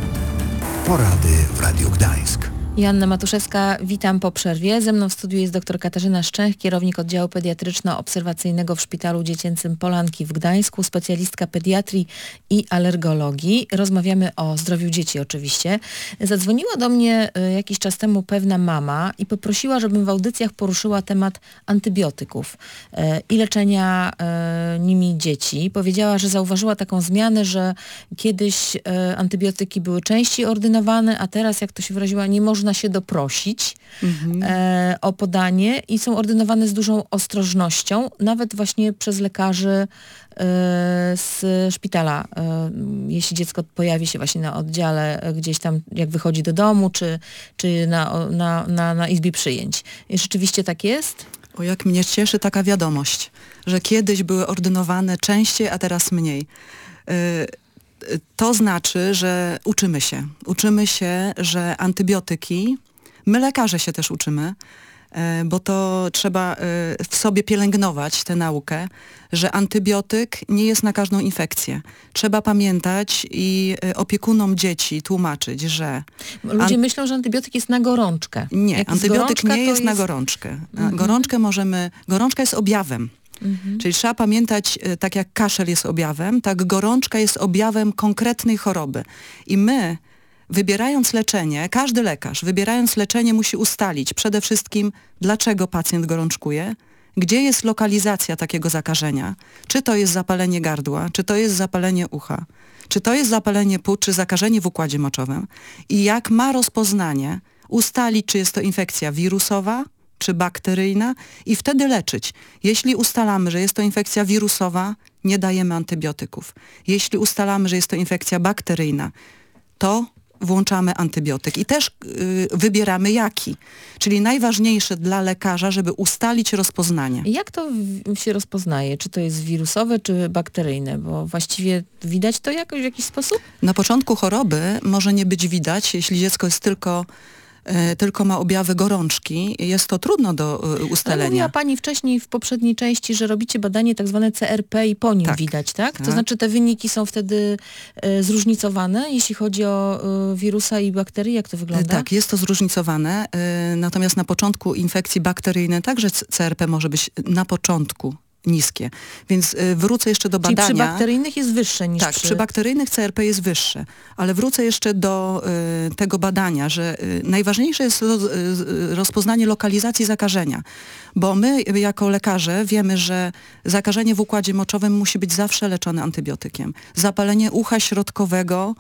[SPEAKER 1] Porady w Radiu Gdańsk.
[SPEAKER 2] Joanna Matuszewska, witam po przerwie. Ze mną w studiu jest dr Katarzyna Szczęch, kierownik oddziału pediatryczno-obserwacyjnego w Szpitalu Dziecięcym Polanki w Gdańsku, specjalistka pediatrii i alergologii. Rozmawiamy o zdrowiu dzieci oczywiście. Zadzwoniła do mnie y, jakiś czas temu pewna mama i poprosiła, żebym w audycjach poruszyła temat antybiotyków y, i leczenia y, nimi dzieci. Powiedziała, że zauważyła taką zmianę, że kiedyś y, antybiotyki były częściej ordynowane, a teraz, jak to się wyraziła, nie można się doprosić
[SPEAKER 3] Mhm.
[SPEAKER 2] e, o podanie i są ordynowane z dużą ostrożnością, nawet właśnie przez lekarzy e, z szpitala. E, jeśli dziecko pojawi się właśnie na oddziale e, gdzieś tam, jak wychodzi do domu, czy, czy na, o- na, na, na izbie przyjęć. I rzeczywiście tak jest?
[SPEAKER 3] O, jak mnie cieszy taka wiadomość, że kiedyś były ordynowane częściej, a teraz mniej. Y, y, To znaczy, że uczymy się. Uczymy się, że antybiotyki, my lekarze się też uczymy, y, bo to trzeba y, w sobie pielęgnować tę naukę, że antybiotyk nie jest na każdą infekcję. Trzeba pamiętać i y, opiekunom dzieci tłumaczyć, że
[SPEAKER 2] Ludzie
[SPEAKER 3] An-
[SPEAKER 2] myślą, że antybiotyk jest na gorączkę.
[SPEAKER 3] nie,
[SPEAKER 2] Jak jest
[SPEAKER 3] antybiotyk
[SPEAKER 2] gorączka,
[SPEAKER 3] nie
[SPEAKER 2] to
[SPEAKER 3] jest na gorączkę. Mhm. Gorączkę możemy, gorączka jest objawem.
[SPEAKER 2] Mhm.
[SPEAKER 3] Czyli trzeba pamiętać, e, tak jak kaszel jest objawem, tak gorączka jest objawem konkretnej choroby. I my, wybierając leczenie, każdy lekarz, wybierając leczenie, musi ustalić przede wszystkim, dlaczego pacjent gorączkuje, gdzie jest lokalizacja takiego zakażenia, czy to jest zapalenie gardła, czy to jest zapalenie ucha, czy to jest zapalenie płuc, czy zakażenie w układzie moczowym i jak ma rozpoznanie ustalić, czy jest to infekcja wirusowa, czy bakteryjna i wtedy leczyć. Jeśli ustalamy, że jest to infekcja wirusowa, nie dajemy antybiotyków. Jeśli ustalamy, że jest to infekcja bakteryjna, to włączamy antybiotyk i też y, wybieramy jaki. Czyli najważniejsze dla lekarza, żeby ustalić rozpoznanie.
[SPEAKER 2] Jak to w- się rozpoznaje? Czy to jest wirusowe, czy bakteryjne? Bo właściwie widać to jakoś w jakiś sposób?
[SPEAKER 3] Na początku choroby może nie być widać, jeśli dziecko jest tylko, y, tylko ma objawy gorączki, jest to trudno do y,
[SPEAKER 2] Ale mówiła
[SPEAKER 3] ustalenia.
[SPEAKER 2] Pani wcześniej w poprzedniej części, że robicie badanie tak zwane C R P i po nim
[SPEAKER 3] Tak.
[SPEAKER 2] widać, tak? To
[SPEAKER 3] Tak.
[SPEAKER 2] znaczy te wyniki są wtedy e, zróżnicowane, jeśli chodzi o e, wirusa i bakterie? Jak to wygląda?
[SPEAKER 3] Tak, jest to zróżnicowane, y, natomiast na początku infekcji bakteryjnej także C- CRP może być na początku niskie. Więc y, wrócę jeszcze do
[SPEAKER 2] Czyli
[SPEAKER 3] badania.
[SPEAKER 2] przy bakteryjnych jest wyższe niż
[SPEAKER 3] Tak,
[SPEAKER 2] przy...
[SPEAKER 3] przy bakteryjnych C R P jest wyższe, ale wrócę jeszcze do y, tego badania, że y, najważniejsze jest roz, y, rozpoznanie lokalizacji zakażenia, bo my jako lekarze wiemy, że zakażenie w układzie moczowym musi być zawsze leczone antybiotykiem. Zapalenie ucha środkowego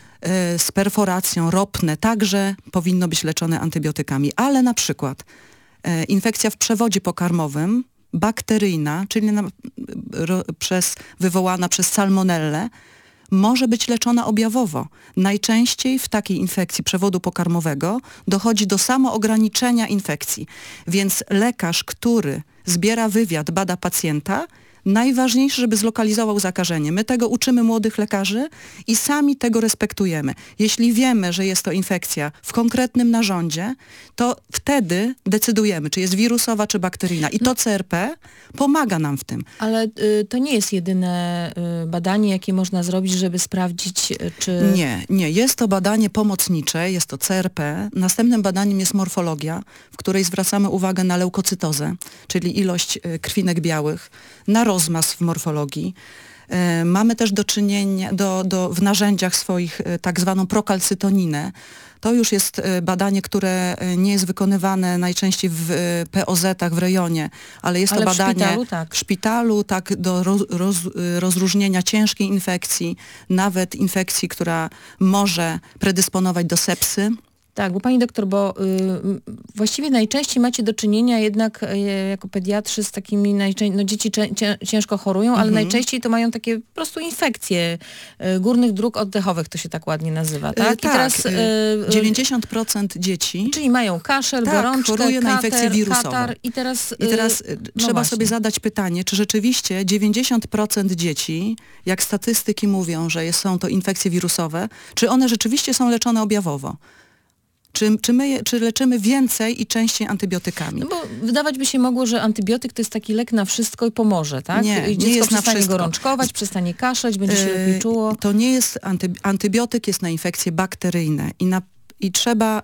[SPEAKER 3] y, z perforacją, ropne, także powinno być leczone antybiotykami, ale na przykład y, infekcja w przewodzie pokarmowym, bakteryjna, czyli na, ro, przez, wywołana przez salmonellę, może być leczona objawowo. Najczęściej w takiej infekcji przewodu pokarmowego dochodzi do samoograniczenia infekcji. Więc lekarz, który zbiera wywiad, bada pacjenta, najważniejsze, żeby zlokalizował zakażenie. My tego uczymy młodych lekarzy i sami tego respektujemy. Jeśli wiemy, że jest to infekcja w konkretnym narządzie, to wtedy decydujemy, czy jest wirusowa, czy bakteryjna. I to C R P pomaga nam w tym.
[SPEAKER 2] Ale y, to nie jest jedyne y, badanie, jakie można zrobić, żeby sprawdzić, y, czy...
[SPEAKER 3] Nie, nie. Jest to badanie pomocnicze, jest to C R P. Następnym badaniem jest morfologia, w której zwracamy uwagę na leukocytozę, czyli ilość y, krwinek białych, na rozmaz w morfologii. Y, mamy też do czynienia do, do, w narzędziach swoich y, tak zwaną prokalcytoninę. To już jest y, badanie, które y, nie jest wykonywane najczęściej w y, P O Z-ach w rejonie, ale jest
[SPEAKER 2] Ale
[SPEAKER 3] to
[SPEAKER 2] w
[SPEAKER 3] badanie
[SPEAKER 2] szpitalu, tak.
[SPEAKER 3] w szpitalu, tak do roz, roz, y, rozróżnienia ciężkiej infekcji, nawet infekcji, która może predysponować do sepsy.
[SPEAKER 2] Tak, bo pani doktor, bo y, właściwie najczęściej macie do czynienia jednak y, jako pediatrzy z takimi, najczę- no dzieci czę- cię- ciężko chorują, ale
[SPEAKER 3] Mhm.
[SPEAKER 2] najczęściej to mają takie po prostu infekcje y, górnych dróg oddechowych, to się tak ładnie nazywa,
[SPEAKER 3] Y,
[SPEAKER 2] tak? I teraz,
[SPEAKER 3] y,
[SPEAKER 2] y, y,
[SPEAKER 3] dziewięćdziesiąt procent dzieci.
[SPEAKER 2] czyli mają kaszel,
[SPEAKER 3] Tak,
[SPEAKER 2] gorączkę,
[SPEAKER 3] choruje na
[SPEAKER 2] kater,
[SPEAKER 3] infekcję wirusową.
[SPEAKER 2] katar i teraz...
[SPEAKER 3] I teraz y,
[SPEAKER 2] no
[SPEAKER 3] trzeba
[SPEAKER 2] właśnie.
[SPEAKER 3] sobie zadać pytanie, czy rzeczywiście dziewięćdziesiąt procent dzieci, jak statystyki mówią, że jest, są to infekcje wirusowe, czy one rzeczywiście są leczone objawowo? Czy, czy my je, czy leczymy więcej i częściej antybiotykami?
[SPEAKER 2] No bo wydawać by się mogło, że antybiotyk to jest taki lek na wszystko i pomoże, tak?
[SPEAKER 3] Nie,
[SPEAKER 2] I
[SPEAKER 3] nie
[SPEAKER 2] dziecko
[SPEAKER 3] jest na
[SPEAKER 2] przestanie
[SPEAKER 3] wszystko.
[SPEAKER 2] gorączkować, przestanie kaszleć, będzie się
[SPEAKER 3] Yy,
[SPEAKER 2] lepiej czuło.
[SPEAKER 3] To nie jest anty, antybiotyk, jest na infekcje bakteryjne i, na, i trzeba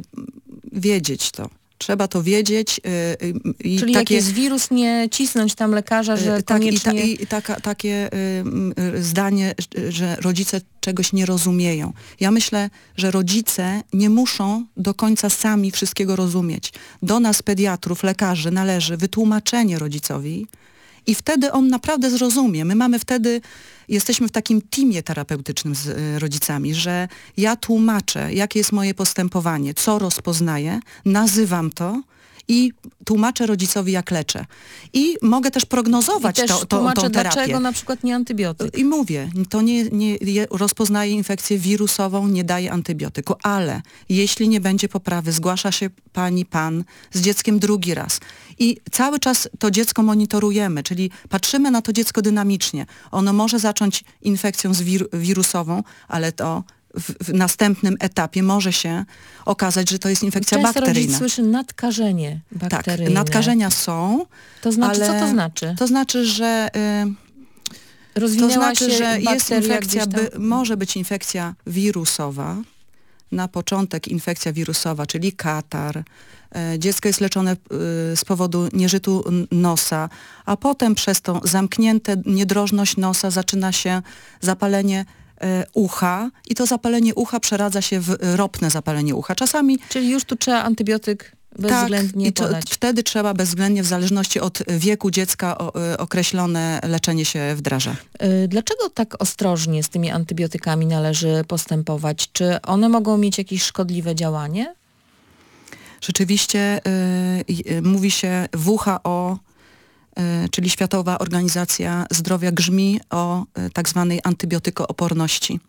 [SPEAKER 3] y, wiedzieć to. Trzeba to wiedzieć. Y, y, i
[SPEAKER 2] Czyli jak
[SPEAKER 3] takie,
[SPEAKER 2] jest wirus, nie cisnąć tam lekarza, że
[SPEAKER 3] y, tak, i, ta,
[SPEAKER 2] koniecznie...
[SPEAKER 3] i taka, takie y, y, zdanie, y, że rodzice czegoś nie rozumieją. Ja myślę, że rodzice nie muszą do końca sami wszystkiego rozumieć. Do nas, pediatrów, lekarzy, należy wytłumaczenie rodzicowi i wtedy on naprawdę zrozumie. My mamy wtedy, jesteśmy w takim teamie terapeutycznym z y, rodzicami, że ja tłumaczę, jakie jest moje postępowanie, co rozpoznaję, nazywam to i tłumaczę rodzicowi, jak leczę. I mogę też prognozować
[SPEAKER 2] I też
[SPEAKER 3] to, to,
[SPEAKER 2] tłumaczę,
[SPEAKER 3] tą terapię.
[SPEAKER 2] dlaczego na przykład nie antybiotyk.
[SPEAKER 3] I mówię, to nie, nie je, rozpoznaje infekcję wirusową, nie daje antybiotyku, ale jeśli nie będzie poprawy, zgłasza się pani, pan z dzieckiem drugi raz i cały czas to dziecko monitorujemy, czyli patrzymy na to dziecko dynamicznie. Ono może zacząć infekcją z wir, wirusową, ale to w, w następnym etapie może się okazać, że to jest infekcja
[SPEAKER 2] Często
[SPEAKER 3] bakteryjna.
[SPEAKER 2] rodzic słyszy nadkażenie
[SPEAKER 3] Tak,
[SPEAKER 2] bakteryjne.
[SPEAKER 3] nadkażenia są.
[SPEAKER 2] To znaczy,
[SPEAKER 3] ale
[SPEAKER 2] co to znaczy?
[SPEAKER 3] To znaczy, że... Y,
[SPEAKER 2] Rozwinęła
[SPEAKER 3] To znaczy,
[SPEAKER 2] się
[SPEAKER 3] że jest
[SPEAKER 2] bakteria
[SPEAKER 3] infekcja,
[SPEAKER 2] gdzieś tam?
[SPEAKER 3] by, może być infekcja wirusowa, na początek infekcja wirusowa, czyli katar. E, dziecko jest leczone e, z powodu nieżytu n- nosa, a potem przez tą zamkniętą niedrożność nosa zaczyna się zapalenie e, ucha i to zapalenie ucha przeradza się w ropne zapalenie ucha. Czasami
[SPEAKER 2] Czyli już tu trzeba antybiotyk bezwzględnie
[SPEAKER 3] tak, i to,
[SPEAKER 2] podać.
[SPEAKER 3] wtedy trzeba bezwzględnie, w zależności od wieku dziecka, o, e, określone leczenie się wdraża.
[SPEAKER 2] Y, Dlaczego tak ostrożnie z tymi antybiotykami należy postępować? Czy one mogą mieć jakieś szkodliwe działanie?
[SPEAKER 3] Rzeczywiście y, y, mówi się W H O, y, czyli Światowa Organizacja Zdrowia, grzmi o y, tak zwanej antybiotykooporności.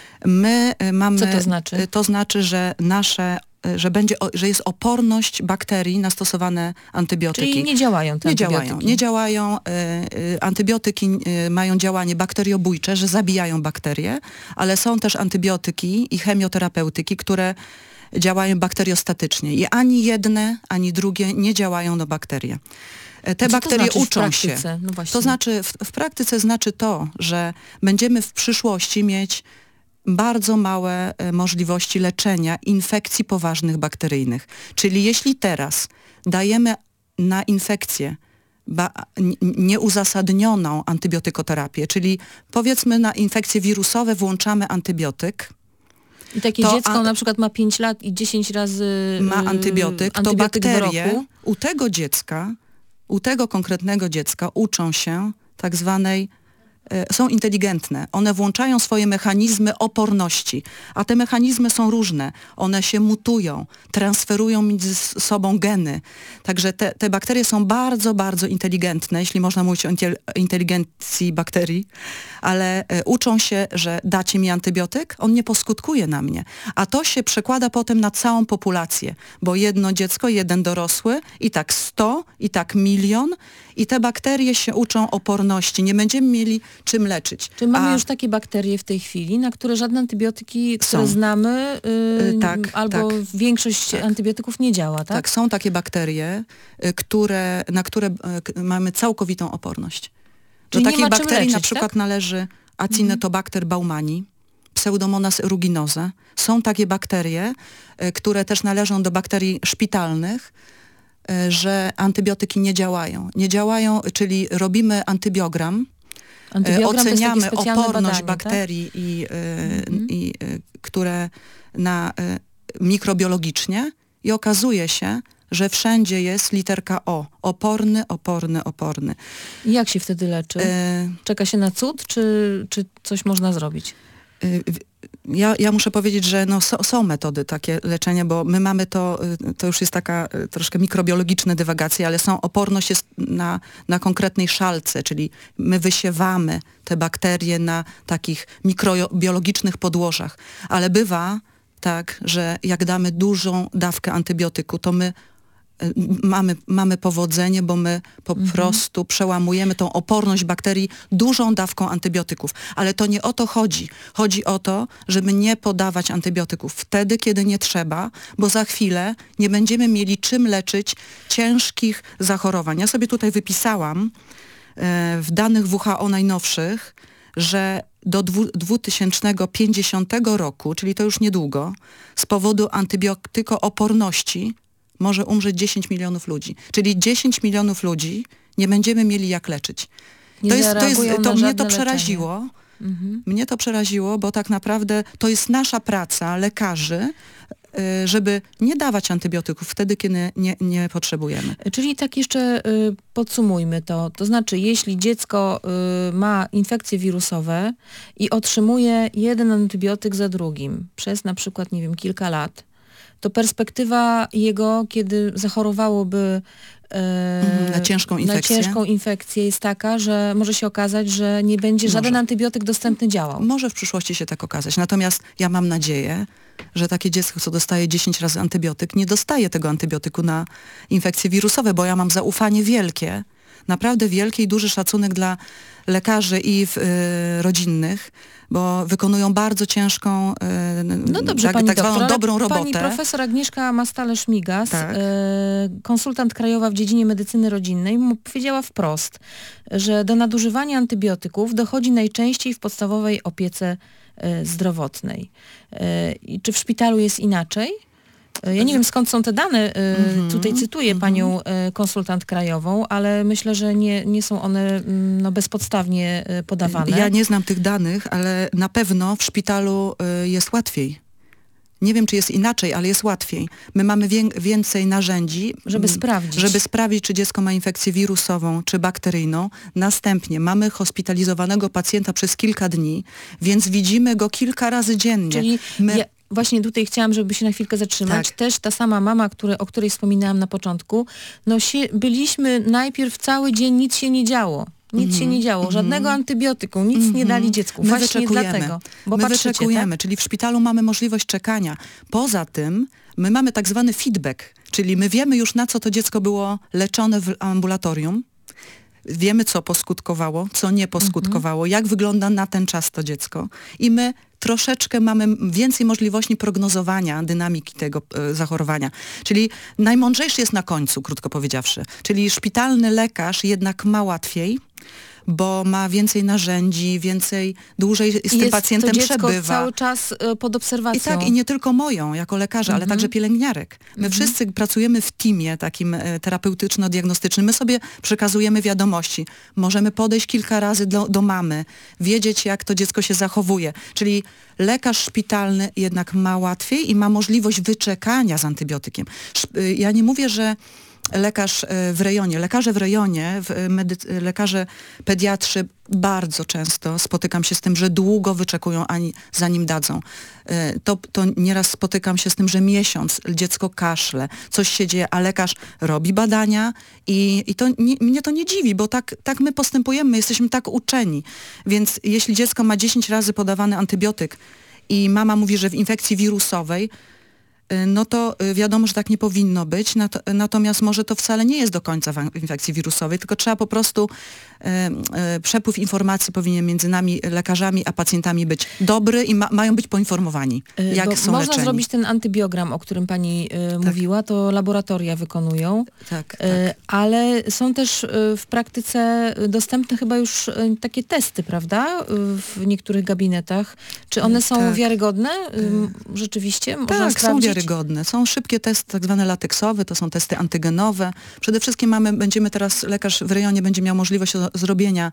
[SPEAKER 3] My y, mamy...
[SPEAKER 2] Co to znaczy?
[SPEAKER 3] Y, to znaczy, że nasze że będzie, o, że jest oporność bakterii na stosowane antybiotyki.
[SPEAKER 2] Czyli nie działają te
[SPEAKER 3] nie
[SPEAKER 2] antybiotyki.
[SPEAKER 3] Działają, nie działają. Y, y, antybiotyki y, mają działanie bakteriobójcze, że zabijają bakterie, ale są też antybiotyki i chemioterapeutyki, które działają bakteriostatycznie. I ani jedne, ani drugie nie działają na bakterie. Te
[SPEAKER 2] Co
[SPEAKER 3] bakterie
[SPEAKER 2] to znaczy
[SPEAKER 3] uczą
[SPEAKER 2] w
[SPEAKER 3] się.
[SPEAKER 2] praktyce? No właśnie.
[SPEAKER 3] To znaczy, w, w praktyce znaczy to, że będziemy w przyszłości mieć bardzo małe e, możliwości leczenia infekcji poważnych bakteryjnych. Czyli jeśli teraz dajemy na infekcję ba, n, nieuzasadnioną antybiotykoterapię, czyli powiedzmy na infekcje wirusowe włączamy antybiotyk,
[SPEAKER 2] I takie
[SPEAKER 3] to
[SPEAKER 2] dziecko
[SPEAKER 3] an-
[SPEAKER 2] na przykład ma pięć lat i dziesięć razy
[SPEAKER 3] ma
[SPEAKER 2] yy,
[SPEAKER 3] antybiotyk, to
[SPEAKER 2] antybiotyk w
[SPEAKER 3] bakterie
[SPEAKER 2] roku.
[SPEAKER 3] u tego dziecka, u tego konkretnego dziecka uczą się tak zwanej, e, są inteligentne. One włączają swoje mechanizmy oporności, a te mechanizmy są różne. One się mutują, transferują między s- sobą geny. Także te, te bakterie są bardzo, bardzo inteligentne, jeśli można mówić o intel- inteligencji bakterii, ale e, uczą się, że dacie mi antybiotyk, on nie poskutkuje na mnie. A to się przekłada potem na całą populację, bo jedno dziecko, jeden dorosły i tak sto, i tak milion i te bakterie się uczą oporności. Nie będziemy mieli czym leczyć.
[SPEAKER 2] Czy mamy
[SPEAKER 3] A,
[SPEAKER 2] już takie bakterie w tej chwili, na które żadne antybiotyki, które
[SPEAKER 3] Są.
[SPEAKER 2] znamy, yy,
[SPEAKER 3] Y, tak,
[SPEAKER 2] albo
[SPEAKER 3] tak.
[SPEAKER 2] większość
[SPEAKER 3] Tak.
[SPEAKER 2] antybiotyków nie działa, tak?
[SPEAKER 3] tak, są takie bakterie, y, które, na które y, k- mamy całkowitą oporność.
[SPEAKER 2] Czyli
[SPEAKER 3] Do
[SPEAKER 2] nie
[SPEAKER 3] takiej
[SPEAKER 2] ma czym
[SPEAKER 3] bakterii na
[SPEAKER 2] leczyć,
[SPEAKER 3] przykład
[SPEAKER 2] tak?
[SPEAKER 3] należy Acinetobacter baumani, Pseudomonas aeruginosa. Są takie bakterie, y, które też należą do bakterii szpitalnych, y, że antybiotyki nie działają. Nie działają, czyli robimy antybiogram, y,
[SPEAKER 2] Antybiogram to jest
[SPEAKER 3] oceniamy
[SPEAKER 2] takie specjalne
[SPEAKER 3] oporność
[SPEAKER 2] badanie,
[SPEAKER 3] bakterii, i, y,
[SPEAKER 2] Mhm.
[SPEAKER 3] i, y, które na y, mikrobiologicznie i okazuje się, że wszędzie jest literka O. Oporny, oporny, oporny.
[SPEAKER 2] tak? I jak się wtedy leczy?
[SPEAKER 3] Y,
[SPEAKER 2] Czeka się na cud, czy, czy coś można zrobić?
[SPEAKER 3] y, w- Ja, ja muszę powiedzieć, że no, so, są metody takie leczenia, bo my mamy to, y, to już jest taka y, troszkę mikrobiologiczna dywagacja, ale są, oporność jest na, na konkretnej szalce, czyli my wysiewamy te bakterie na takich mikrobiologicznych podłożach. Ale bywa tak, że jak damy dużą dawkę antybiotyku, to my y, mamy, mamy powodzenie, bo my po prostu przełamujemy tą oporność bakterii dużą dawką antybiotyków. Ale to nie o to chodzi. Chodzi o to, żeby nie podawać antybiotyków wtedy, kiedy nie trzeba, bo za chwilę nie będziemy mieli czym leczyć ciężkich zachorowań. Ja sobie tutaj wypisałam e, w danych W H O najnowszych, że do dwu- dwa tysiące pięćdziesiątego roku, czyli to już niedługo, z powodu antybiotykooporności może umrzeć dziesięć milionów ludzi. Czyli dziesięć milionów ludzi nie będziemy mieli jak leczyć.
[SPEAKER 2] Nie
[SPEAKER 3] to jest, to, jest,
[SPEAKER 2] zareagują
[SPEAKER 3] to
[SPEAKER 2] na
[SPEAKER 3] mnie
[SPEAKER 2] żadne
[SPEAKER 3] to przeraziło.
[SPEAKER 2] Mhm.
[SPEAKER 3] Mnie to przeraziło, bo tak naprawdę to jest nasza praca, lekarzy, y, żeby nie dawać antybiotyków wtedy, kiedy nie, nie potrzebujemy.
[SPEAKER 2] Czyli tak jeszcze y, podsumujmy to. To znaczy, jeśli dziecko y, ma infekcje wirusowe i otrzymuje jeden antybiotyk za drugim przez na przykład, nie wiem, kilka lat, to perspektywa jego, kiedy zachorowałoby e,
[SPEAKER 3] Mhm, na ciężką infekcję.
[SPEAKER 2] na ciężką infekcję jest taka, że może się okazać, że nie będzie żaden
[SPEAKER 3] Może.
[SPEAKER 2] antybiotyk dostępny działał.
[SPEAKER 3] Może w przyszłości się tak okazać. Natomiast ja mam nadzieję, że takie dziecko, co dostaje dziesięć razy antybiotyk, nie dostaje tego antybiotyku na infekcje wirusowe, bo ja mam zaufanie wielkie, naprawdę wielki i duży szacunek dla lekarzy i w, y, rodzinnych, bo wykonują bardzo ciężką, y,
[SPEAKER 2] No dobrze,
[SPEAKER 3] tak,
[SPEAKER 2] pani
[SPEAKER 3] tak
[SPEAKER 2] doktor,
[SPEAKER 3] zwaną
[SPEAKER 2] ale
[SPEAKER 3] dobrą robotę.
[SPEAKER 2] Pani profesor Agnieszka Mastale-Szmigas,
[SPEAKER 3] Tak.
[SPEAKER 2] e, konsultant krajowa w dziedzinie medycyny rodzinnej, m- powiedziała wprost, że do nadużywania antybiotyków dochodzi najczęściej w podstawowej opiece e, zdrowotnej. E, i czy w szpitalu jest inaczej? E, Ja nie wiem, skąd są te dane. e,
[SPEAKER 3] Mhm,
[SPEAKER 2] Tutaj cytuję panią e, konsultant krajową, ale myślę, że nie, nie są one mm, no, bezpodstawnie e, podawane.
[SPEAKER 3] Ja nie znam tych danych, ale na pewno w szpitalu y, jest łatwiej. Nie wiem, czy jest inaczej, ale jest łatwiej. My mamy wię- więcej narzędzi,
[SPEAKER 2] Żeby
[SPEAKER 3] mm,
[SPEAKER 2] sprawdzić.
[SPEAKER 3] żeby sprawdzić, czy dziecko ma infekcję wirusową, czy bakteryjną. Następnie mamy hospitalizowanego pacjenta przez kilka dni, więc widzimy go kilka razy dziennie.
[SPEAKER 2] Czyli
[SPEAKER 3] My,
[SPEAKER 2] ja, właśnie tutaj chciałam, żeby się na chwilkę zatrzymać.
[SPEAKER 3] Tak.
[SPEAKER 2] Też ta sama mama, który, o której wspominałam na początku, no się, byliśmy najpierw cały dzień, nic się nie działo. Nic mm-hmm. się nie działo, żadnego mm-hmm. antybiotyku, nic mm-hmm. nie dali dziecku.
[SPEAKER 3] My
[SPEAKER 2] Właśnie
[SPEAKER 3] wyczekujemy.
[SPEAKER 2] dlatego. Bo
[SPEAKER 3] My
[SPEAKER 2] patrzycie,
[SPEAKER 3] wyczekujemy,
[SPEAKER 2] tak?
[SPEAKER 3] czyli w szpitalu mamy możliwość czekania. Poza tym my mamy tak zwany feedback, czyli my wiemy już, na co to dziecko było leczone w ambulatorium. Wiemy, co poskutkowało, co nie poskutkowało, mm-hmm. jak wygląda na ten czas to dziecko. I my troszeczkę mamy więcej możliwości prognozowania dynamiki tego e, zachorowania. Czyli najmądrzejszy jest na końcu, krótko powiedziawszy. Czyli szpitalny lekarz jednak ma łatwiej, bo ma więcej narzędzi, więcej, dłużej z tym
[SPEAKER 2] jest
[SPEAKER 3] pacjentem
[SPEAKER 2] to dziecko
[SPEAKER 3] przebywa.
[SPEAKER 2] cały czas y, pod obserwacją.
[SPEAKER 3] I tak, i nie tylko moją, jako lekarza, ale
[SPEAKER 2] Mhm.
[SPEAKER 3] także pielęgniarek. My
[SPEAKER 2] Mhm.
[SPEAKER 3] wszyscy pracujemy w teamie takim e, terapeutyczno-diagnostycznym. My sobie przekazujemy wiadomości. Możemy podejść kilka razy do, do mamy, wiedzieć, jak to dziecko się zachowuje. Czyli lekarz szpitalny jednak ma łatwiej i ma możliwość wyczekania z antybiotykiem. Sz- y, Ja nie mówię, że lekarz w rejonie, lekarze w rejonie, w medy- lekarze pediatrzy bardzo często spotykam się z tym, że długo wyczekują, ani zanim dadzą. To, to nieraz spotykam się z tym, że miesiąc dziecko kaszle, coś się dzieje, a lekarz robi badania i, i to nie, mnie to nie dziwi, bo tak, tak my postępujemy, my jesteśmy tak uczeni. Więc jeśli dziecko ma dziesięć razy podawany antybiotyk i mama mówi, że w infekcji wirusowej, no to wiadomo, że tak nie powinno być, nat- natomiast może to wcale nie jest do końca w infekcji wirusowej, tylko trzeba po prostu e, e, przepływ informacji powinien między nami, lekarzami, a pacjentami być dobry i ma- mają być poinformowani, jak
[SPEAKER 2] Bo
[SPEAKER 3] są
[SPEAKER 2] można
[SPEAKER 3] leczeni.
[SPEAKER 2] zrobić ten antybiogram, o którym pani y, mówiła, to laboratoria wykonują,
[SPEAKER 3] Tak, tak.
[SPEAKER 2] y, ale są też y, w praktyce dostępne chyba już y, takie testy, prawda, y, w niektórych gabinetach. Czy one są
[SPEAKER 3] Tak.
[SPEAKER 2] wiarygodne? Y, rzeczywiście? Można
[SPEAKER 3] Tak, są
[SPEAKER 2] sprawdzić?
[SPEAKER 3] wiarygodne. Są szybkie testy, tak zwane lateksowe, to są testy antygenowe. Przede wszystkim mamy, będziemy teraz, lekarz w rejonie będzie miał możliwość o, zrobienia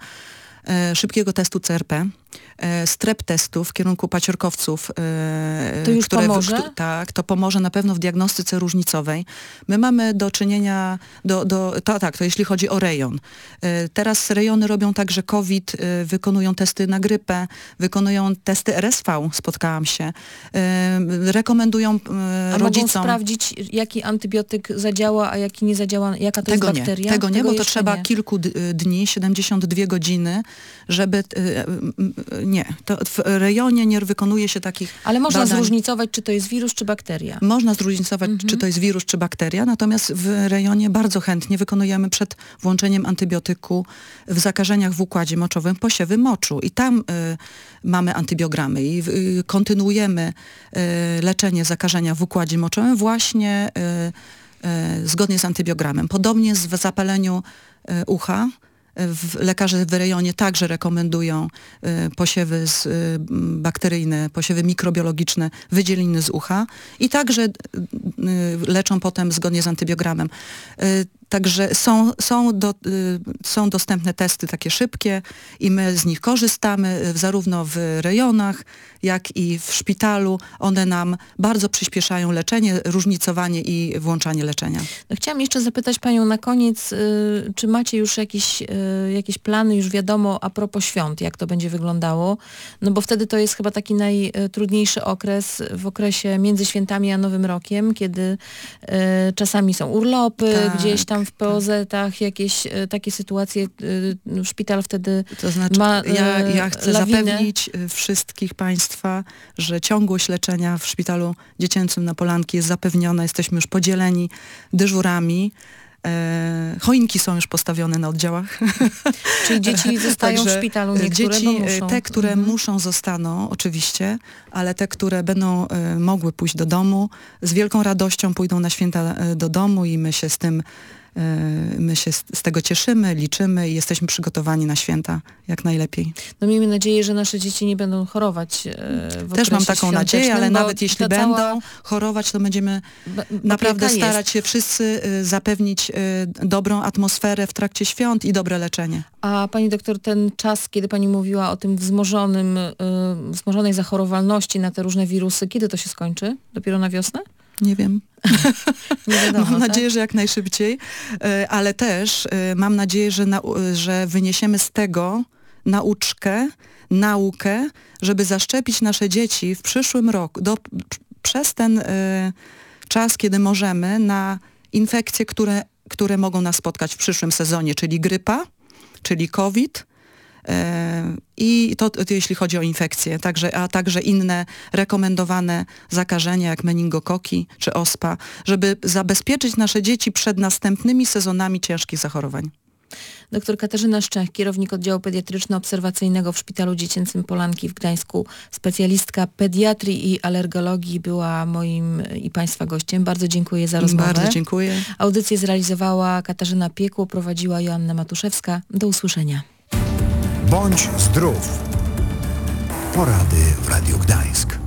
[SPEAKER 3] e, szybkiego testu C R P, e, strep testu w kierunku paciorkowców. E,
[SPEAKER 2] To już
[SPEAKER 3] które,
[SPEAKER 2] pomoże?
[SPEAKER 3] Któ, tak, to pomoże na pewno w diagnostyce różnicowej. My mamy do czynienia, do, do, to, tak, to jeśli chodzi o rejon. E, teraz rejony robią także COVID, e, wykonują testy na grypę, wykonują testy R S V, spotkałam się. E, rekomendują e,
[SPEAKER 2] A
[SPEAKER 3] rodzicom...
[SPEAKER 2] mogą sprawdzić, jaki antybiotyk zadziała, a jaki nie zadziała, jaka to
[SPEAKER 3] Tego
[SPEAKER 2] jest
[SPEAKER 3] nie,
[SPEAKER 2] bakteria?
[SPEAKER 3] tego nie, bo to
[SPEAKER 2] jeszcze
[SPEAKER 3] trzeba
[SPEAKER 2] nie.
[SPEAKER 3] kilku d- dni, siedemdziesiąt dwie godziny, żeby... y, y, nie, to w rejonie nie wykonuje się takich
[SPEAKER 2] Ale można
[SPEAKER 3] badań.
[SPEAKER 2] zróżnicować, czy to jest wirus, czy bakteria.
[SPEAKER 3] Można zróżnicować,
[SPEAKER 2] Mhm.
[SPEAKER 3] czy to jest wirus, czy bakteria, natomiast w rejonie bardzo chętnie wykonujemy przed włączeniem antybiotyku w zakażeniach w układzie moczowym posiewy moczu. I tam y, mamy antybiogramy i y, kontynuujemy y, leczenie zakażenia w układzie moczowym właśnie y, y, zgodnie z antybiogramem. Podobnie z w zapaleniu y, ucha. W, lekarze w rejonie także rekomendują y, posiewy z, y, bakteryjne, posiewy mikrobiologiczne, wydzieliny z ucha i także y, y, leczą potem zgodnie z antybiogramem. Y, Także są, są, do, y, są dostępne testy takie szybkie i my z nich korzystamy y, zarówno w rejonach, jak i w szpitalu. One nam bardzo przyspieszają leczenie, różnicowanie i włączanie leczenia.
[SPEAKER 2] No, chciałam jeszcze zapytać panią na koniec, y, czy macie już jakieś, y, jakieś plany, już wiadomo a propos świąt, jak to będzie wyglądało? No bo wtedy to jest chyba taki najtrudniejszy okres, w okresie między świętami a Nowym Rokiem, kiedy y, czasami są urlopy,
[SPEAKER 3] Tak,
[SPEAKER 2] gdzieś tam w P O Z-ach, jakieś y, takie sytuacje, y, szpital wtedy
[SPEAKER 3] To znaczy,
[SPEAKER 2] ma y,
[SPEAKER 3] ja, ja chcę
[SPEAKER 2] lawinę.
[SPEAKER 3] zapewnić y, wszystkich Państwa, że ciągłość leczenia w szpitalu dziecięcym na Polanki jest zapewniona. Jesteśmy już podzieleni dyżurami. E, choinki są już postawione na oddziałach.
[SPEAKER 2] Czyli dzieci zostają w
[SPEAKER 3] Także
[SPEAKER 2] szpitalu niektóre,
[SPEAKER 3] dzieci,
[SPEAKER 2] bo muszą.
[SPEAKER 3] te, które
[SPEAKER 2] Mhm.
[SPEAKER 3] muszą, zostaną oczywiście, ale te, które będą e, mogły pójść do domu, z wielką radością pójdą na święta e, do domu i my się z tym My się z tego cieszymy, liczymy i jesteśmy przygotowani na święta jak najlepiej.
[SPEAKER 2] No miejmy nadzieję, że nasze dzieci nie będą chorować w
[SPEAKER 3] Też mam taką nadzieję, ale nawet jeśli
[SPEAKER 2] ta
[SPEAKER 3] będą
[SPEAKER 2] cała...
[SPEAKER 3] chorować, to będziemy
[SPEAKER 2] Be-
[SPEAKER 3] naprawdę
[SPEAKER 2] opieka
[SPEAKER 3] starać
[SPEAKER 2] jest.
[SPEAKER 3] się wszyscy y, zapewnić y, dobrą atmosferę w trakcie świąt i dobre leczenie.
[SPEAKER 2] A pani doktor, ten czas, kiedy pani mówiła o tym wzmożonym, y, wzmożonej zachorowalności na te różne wirusy, kiedy to się skończy? Dopiero na wiosnę?
[SPEAKER 3] Nie wiem.
[SPEAKER 2] Nie wiadomo,
[SPEAKER 3] Mam
[SPEAKER 2] tak?
[SPEAKER 3] nadzieję, że jak najszybciej, y, ale też y, mam nadzieję, że, na, że wyniesiemy z tego nauczkę, naukę, żeby zaszczepić nasze dzieci w przyszłym roku, do przez ten y, czas, kiedy możemy, na infekcje, które, które mogą nas spotkać w przyszłym sezonie, czyli grypa, czyli COVID, i to, to jeśli chodzi o infekcje, także, a także inne rekomendowane zakażenia jak meningokoki czy ospa, żeby zabezpieczyć nasze dzieci przed następnymi sezonami ciężkich zachorowań.
[SPEAKER 2] Doktor Katarzyna Szczech, kierownik oddziału pediatryczno-obserwacyjnego w Szpitalu Dziecięcym Polanki w Gdańsku, specjalistka pediatrii i alergologii, była moim i Państwa gościem. Bardzo dziękuję za rozmowę.
[SPEAKER 3] Bardzo dziękuję.
[SPEAKER 2] Audycję zrealizowała Katarzyna Piekło, prowadziła Joanna Matuszewska. Do usłyszenia.
[SPEAKER 1] Bądź zdrów. Porady w Radiu Gdańsk.